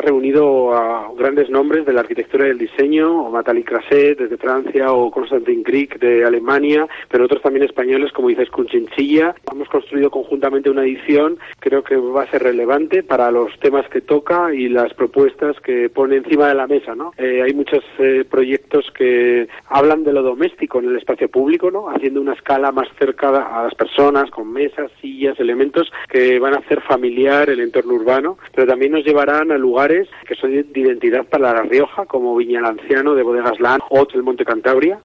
reunido a grandes nombres de la arquitectura y del diseño, o Nathalie Crasset desde Francia, o Konstantin Krieg de Alemania, pero otros también españoles como Izaskun Chinchilla. Hemos construido conjuntamente una edición, creo que va a ser relevante para los temas que toca y las propuestas que pone encima de la mesa, ¿no? Hay muchos proyectos que hablan de lo doméstico en el espacio público, ¿no? Haciendo una escala más cerca a las personas, con mesas, sillas, elementos que van a hacer familiar el entorno urbano, pero también nos llevarán a lugares que son de identidad para La Rioja, como Viña el Anciano de Bodegas Lan o el Monte Cantabria.